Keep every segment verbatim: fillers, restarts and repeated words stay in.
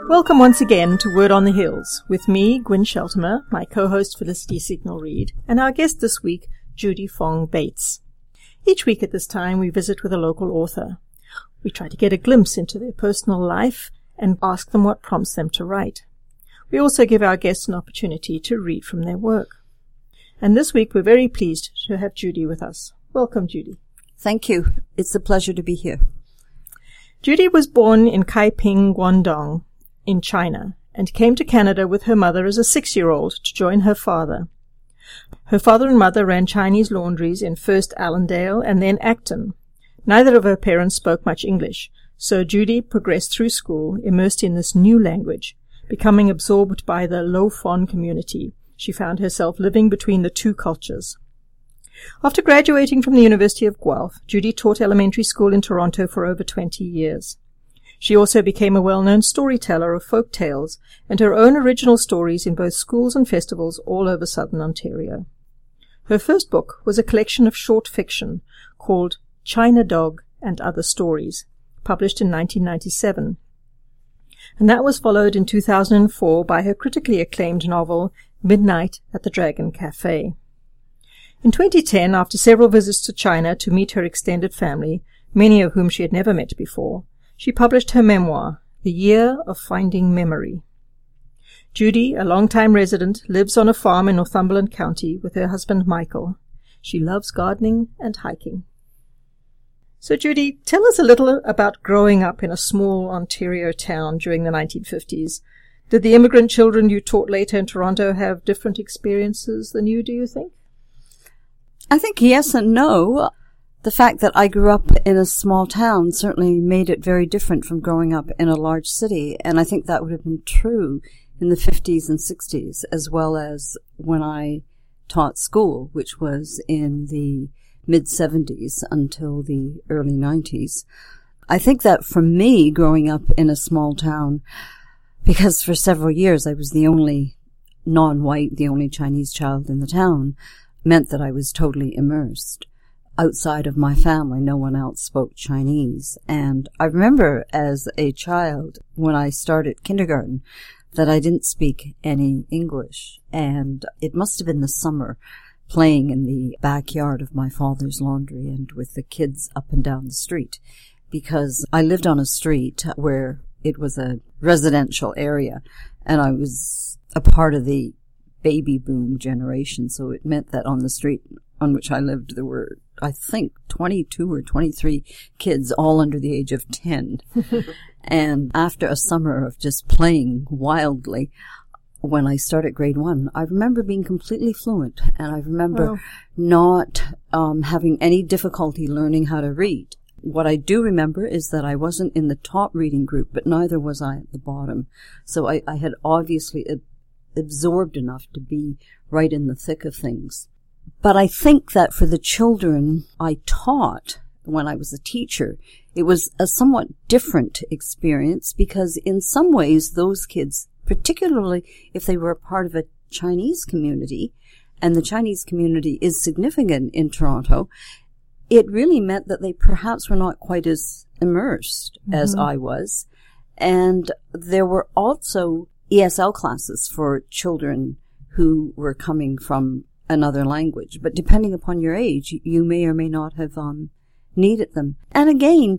Welcome once again to Word on the Hills, with me, Gwyn Sheltimer, my co-host Felicity Signal-Reid, and our guest this week, Judy Fong Bates. Each week at this time, we visit with a local author. We try to get a glimpse into their personal life and ask them what prompts them to write. We also give our guests an opportunity to read from their work. And this week, we're very pleased to have Judy with us. Welcome, Judy. Thank you. It's a pleasure to be here. Judy was born in Kaiping, Guangdong, in China, and came to Canada with her mother as a six-year-old to join her father. Her father and mother ran Chinese laundries in first Allendale and then Acton. Neither of her parents spoke much English, so Judy progressed through school, immersed in this new language. Becoming absorbed by the Lo Fon community, she found herself living between the two cultures. After graduating from the University of Guelph, Judy taught elementary school in Toronto for over twenty years. She also became a well-known storyteller of folk tales and her own original stories in both schools and festivals all over southern Ontario. Her first book was a collection of short fiction called China Dog and Other Stories, published in nineteen ninety-seven. And that was followed in two thousand four by her critically acclaimed novel Midnight at the Dragon Cafe. In twenty ten, after several visits to China to meet her extended family, many of whom she had never met before, she published her memoir, The Year of Finding Memory. Judy, a long-time resident, lives on a farm in Northumberland County with her husband Michael. She loves gardening and hiking. So, Judy, tell us a little about growing up in a small Ontario town during the nineteen fifties. Did the immigrant children you taught later in Toronto have different experiences than you, do you think? I think yes and no. The fact that I grew up in a small town certainly made it very different from growing up in a large city, and I think that would have been true in the fifties and sixties, as well as when I taught school, which was in the mid-seventies until the early nineties. I think that for me, growing up in a small town, because for several years I was the only non-white, the only Chinese child in the town, meant that I was totally immersed. Outside of my family, no one else spoke Chinese. And I remember as a child, when I started kindergarten, that I didn't speak any English. And it must have been the summer, playing in the backyard of my father's laundry and with the kids up and down the street, because I lived on a street where it was a residential area, and I was a part of the baby boom generation, so it meant that on the street on which I lived, there were, I think, twenty-two or twenty-three kids, all under the age of ten. And after a summer of just playing wildly, when I started grade one, I remember being completely fluent, and I remember wow. not um, having any difficulty learning how to read. What I do remember is that I wasn't in the top reading group, but neither was I at the bottom. So I, I had obviously ab- absorbed enough to be right in the thick of things. But I think that for the children I taught when I was a teacher, it was a somewhat different experience, because in some ways those kids, particularly if they were a part of a Chinese community, and the Chinese community is significant in Toronto, it really meant that they perhaps were not quite as immersed mm-hmm. as I was. And there were also E S L classes for children who were coming from another language. But depending upon your age, you may or may not have um, needed them. And again,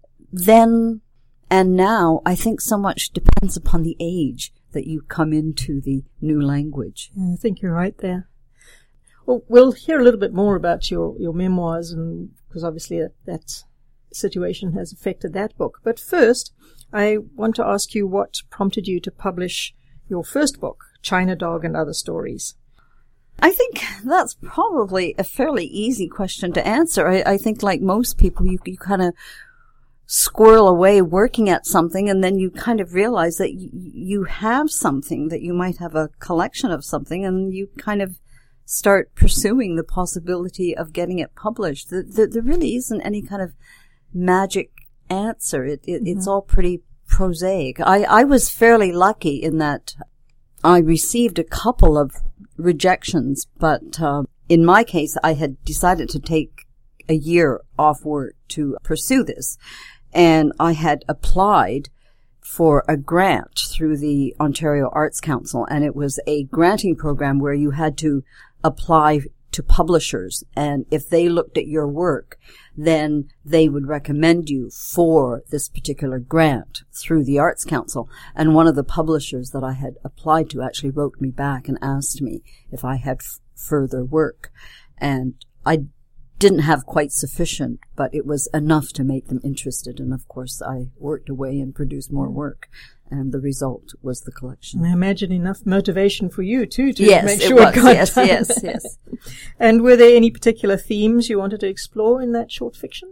then and now, I think so much depends upon the age that you come into the new language. Yeah, I think you're right there. Well, we'll hear a little bit more about your, your memoirs, and because obviously that, that situation has affected that book. But first, I want to ask you what prompted you to publish your first book, China Dog and Other Stories. I think that's probably a fairly easy question to answer. I, I think like most people, you, you kind of squirrel away working at something, and then you kind of realize that y- you have something, that you might have a collection of something, and you kind of start pursuing the possibility of getting it published. The, the, there really isn't any kind of magic answer. It, it, mm-hmm. It's all pretty prosaic. I, I was fairly lucky in that I received a couple of rejections, but uh, in my case, I had decided to take a year off work to pursue this. And I had applied for a grant through the Ontario Arts Council, and it was a granting program where you had to apply to publishers, and if they looked at your work, then they would recommend you for this particular grant through the Arts Council. And one of the publishers that I had applied to actually wrote me back and asked me if I had f- further work. And I didn't have quite sufficient, but it was enough to make them interested. And of course, I worked away and produced more work. And the result was the collection. And I imagine enough motivation for you, too, to yes, make sure it, it, was. got yes, done. yes, yes. And were there any particular themes you wanted to explore in that short fiction?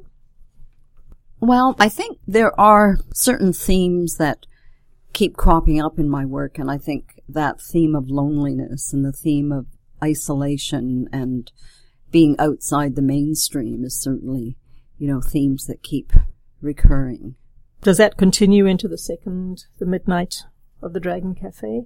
Well, I think there are certain themes that keep cropping up in my work, and I think that theme of loneliness and the theme of isolation and being outside the mainstream is certainly, you know, themes that keep recurring. Does that continue into the second, the Midnight of the Dragon Cafe?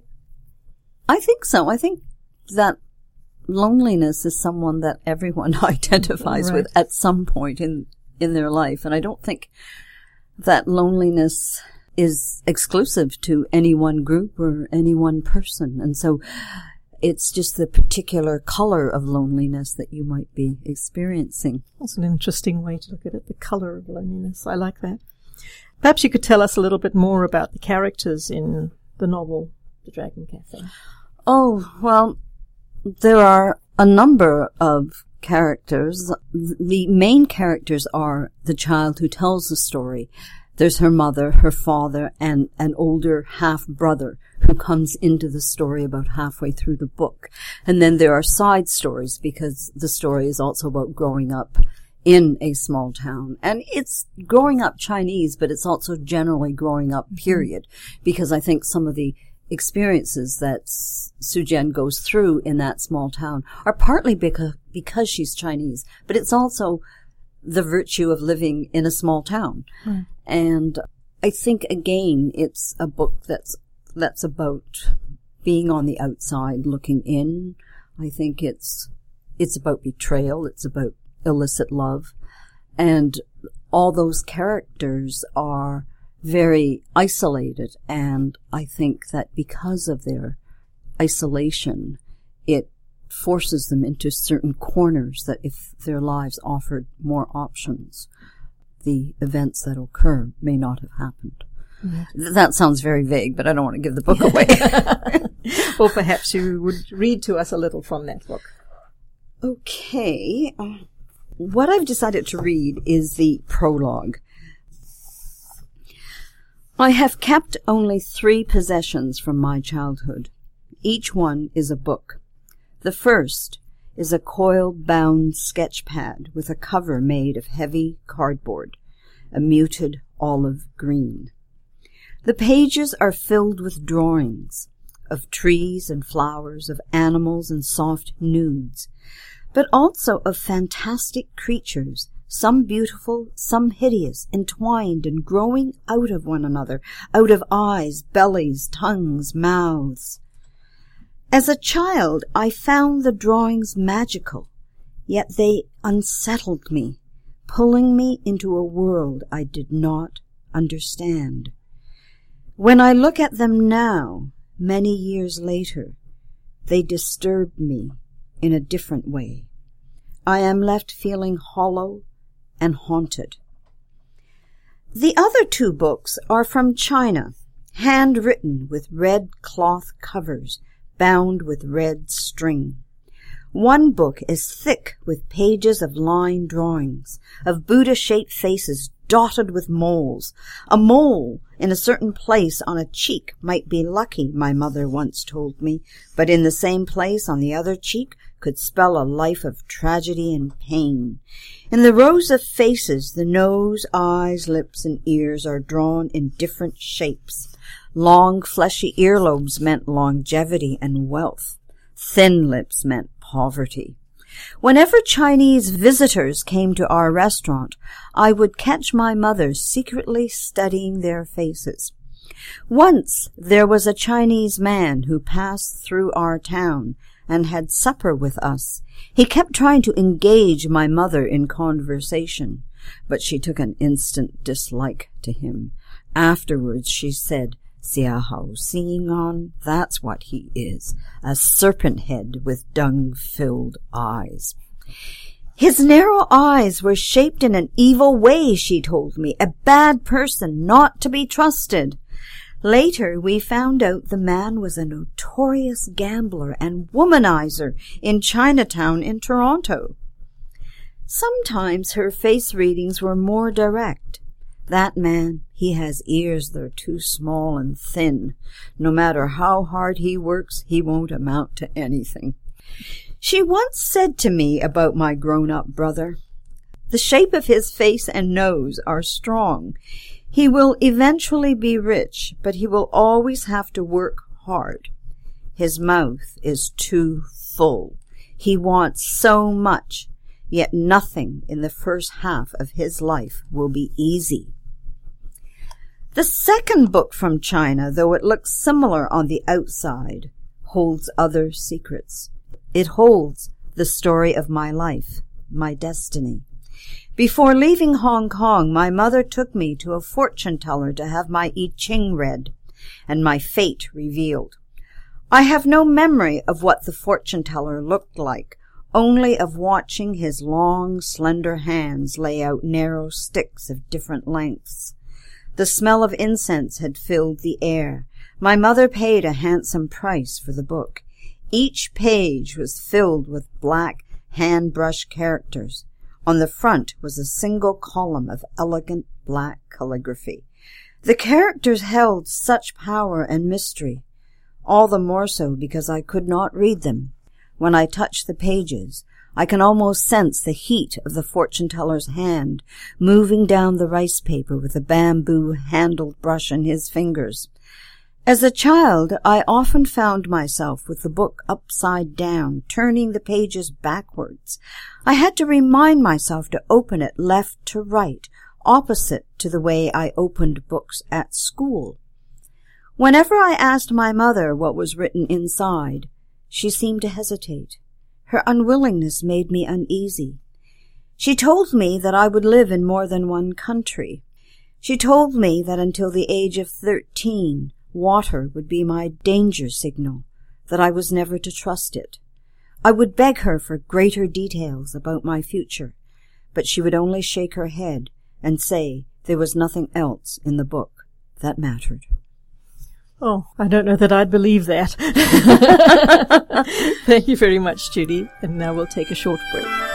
I think so. I think that loneliness is someone that everyone identifies right. with at some point in, in their life. And I don't think that loneliness is exclusive to any one group or any one person. And so it's just the particular color of loneliness that you might be experiencing. That's an interesting way to look at it, the color of loneliness. I like that. Perhaps you could tell us a little bit more about the characters in the novel, The Dragon Cafe. Oh, well, there are a number of characters. The main characters are the child who tells the story. There's her mother, her father, and an older half-brother who comes into the story about halfway through the book. And then there are side stories because the story is also about growing up in a small town. And it's growing up Chinese, but it's also generally growing up, period. Because I think some of the experiences that Su Jian goes through in that small town are partly because, because she's Chinese, but it's also the virtue of living in a small town. Mm. And I think, again, it's a book that's, that's about being on the outside, looking in. I think it's, it's about betrayal. It's about illicit love. And all those characters are very isolated. And I think that because of their isolation, it forces them into certain corners that if their lives offered more options, the events that occur may not have happened. Mm-hmm. That sounds very vague, but I don't want to give the book away. Well, perhaps you would read to us a little from that book. Okay. Uh, what I've decided to read is the prologue. I have kept only three possessions from my childhood. Each one is a book. The first is a coil-bound sketch pad with a cover made of heavy cardboard, a muted olive green. The pages are filled with drawings of trees and flowers, of animals and soft nudes, but also of fantastic creatures, some beautiful, some hideous, entwined and growing out of one another, out of eyes, bellies, tongues, mouths. As a child, I found the drawings magical, yet they unsettled me, pulling me into a world I did not understand. When I look at them now, many years later, they disturb me in a different way. I am left feeling hollow and haunted. The other two books are from China, handwritten with red cloth covers, bound with red string. One book is thick with pages of line drawings, of Buddha-shaped faces dotted with moles. A mole in a certain place on a cheek might be lucky, my mother once told me, but in the same place on the other cheek could spell a life of tragedy and pain. In the rows of faces, the nose, eyes, lips, and ears are drawn in different shapes. Long, fleshy earlobes meant longevity and wealth. Thin lips meant poverty. Whenever Chinese visitors came to our restaurant, I would catch my mother secretly studying their faces. Once there was a Chinese man who passed through our town and had supper with us. He kept trying to engage my mother in conversation, but she took an instant dislike to him. Afterwards she said, "Xia Hao Xing on, that's what he is, a serpent head with dung-filled eyes." His narrow eyes were shaped in an evil way, she told me, a bad person, not to be trusted. Later we found out the man was a notorious gambler and womanizer in Chinatown in Toronto. Sometimes her face readings were more direct. That man, he has ears that are too small and thin. No matter how hard he works, he won't amount to anything. She once said to me about my grown-up brother, "The shape of his face and nose are strong. He will eventually be rich, but he will always have to work hard. His mouth is too full. He wants so much, yet nothing in the first half of his life will be easy." The second book from China, though it looks similar on the outside, holds other secrets. It holds the story of my life, my destiny. Before leaving Hong Kong, my mother took me to a fortune-teller to have my I Ching read, and my fate revealed. I have no memory of what the fortune-teller looked like, only of watching his long, slender hands lay out narrow sticks of different lengths. The smell of incense had filled the air. My mother paid a handsome price for the book. Each page was filled with black hand-brush characters. On the front was a single column of elegant black calligraphy. The characters held such power and mystery, all the more so because I could not read them. When I touch the pages, I can almost sense the heat of the fortune-teller's hand moving down the rice paper with a bamboo-handled brush in his fingers. As a child, I often found myself with the book upside down, turning the pages backwards. I had to remind myself to open it left to right, opposite to the way I opened books at school. Whenever I asked my mother what was written inside, she seemed to hesitate. Her unwillingness made me uneasy. She told me that I would live in more than one country. She told me that until the age of thirteen, water would be my danger signal, that I was never to trust it. I would beg her for greater details about my future, but she would only shake her head and say there was nothing else in the book that mattered. Oh, I don't know that I'd believe that. Thank you very much, Judy. And now we'll take a short break.